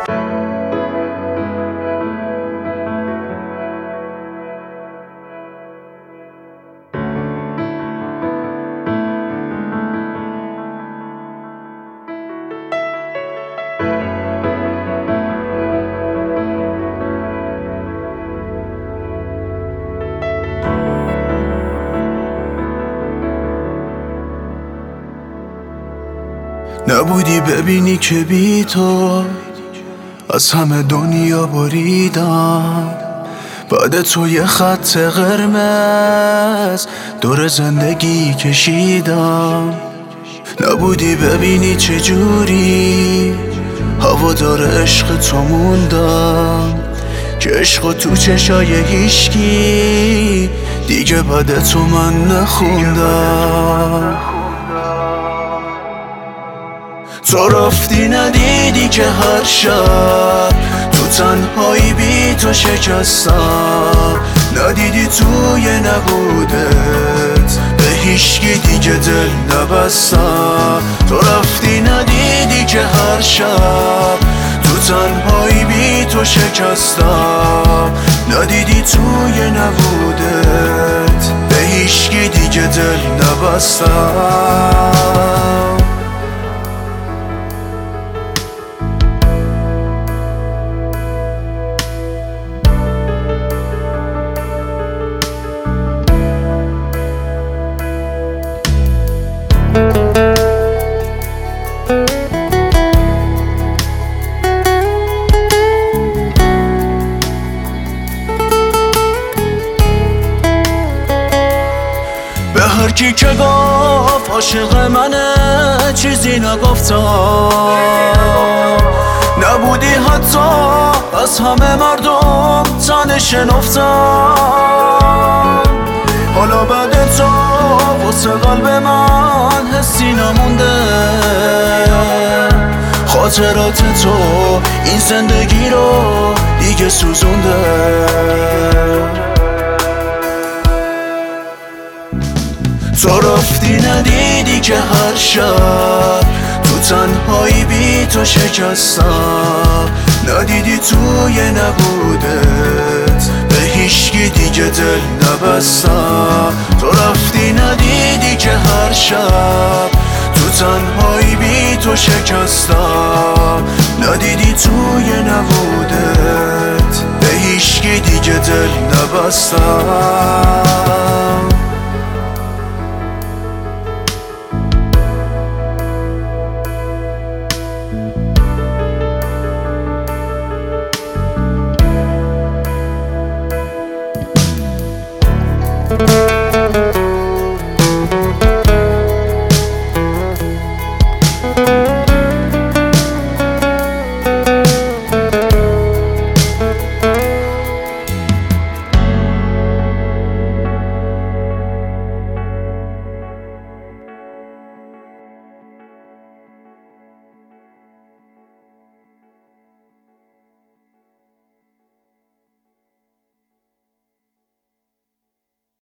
نبودی ببینی که بی تو از همه دنیا بریدم، بعد تو یه خط قرمز دور زندگی کشیدم. نبودی ببینی چجوری هوادار عشق تو موندم، که عشق تو چشای هیشکی دیگه بعد تو من نخوندم. تو رفتی ندیدی که هر شب تو تنهایی بی تو شکستم، ندیدی توی نبودت به هیشکی دیگه دل نبستم. تو رفتی ندیدی که هر شب تو تنهایی بی تو شکستم، ندیدی توی نبودت به هیشکی دیگه دل نبستم. هرکی که گفت عاشق منه چیزی نگفتم، نبودی حتی از همه مردم تنه شنفتم. حالا بعد تو واسه قلب من حسی نمونده، خاطرات تو این زندگی رو دیگه سوزونده. تو رفتی ندیدی که هر شب تو تنهایی بی تو شکستم، ندیدی توی نبودت به هیشکی دیگه دل نبستم. تو رفتی ندیدی که هر شب تو تنهایی بی تو شکستم، ندیدی توی نبودت به هیشکی دیگه دل نبستم.